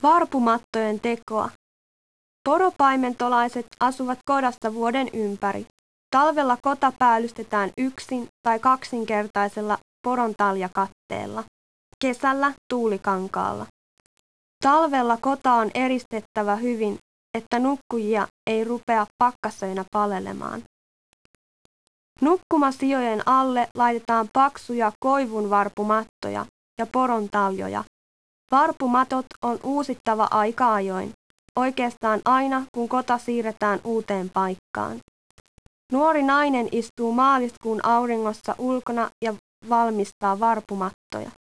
Varpumattojen tekoa. Poropaimentolaiset asuvat kodassa vuoden ympäri. Talvella kota päällystetään yksin tai kaksinkertaisella porontaljakatteella. Kesällä tuulikankaalla. Talvella kota on eristettävä hyvin, että nukkujia ei rupea pakkasöinä palelemaan. Nukkumasijojen alle laitetaan paksuja koivunvarpumattoja ja porontaljoja. Varpumatot on uusittava aika ajoin, oikeastaan aina kun kota siirretään uuteen paikkaan. Nuori nainen istuu maaliskuun auringossa ulkona ja valmistaa varpumattoja.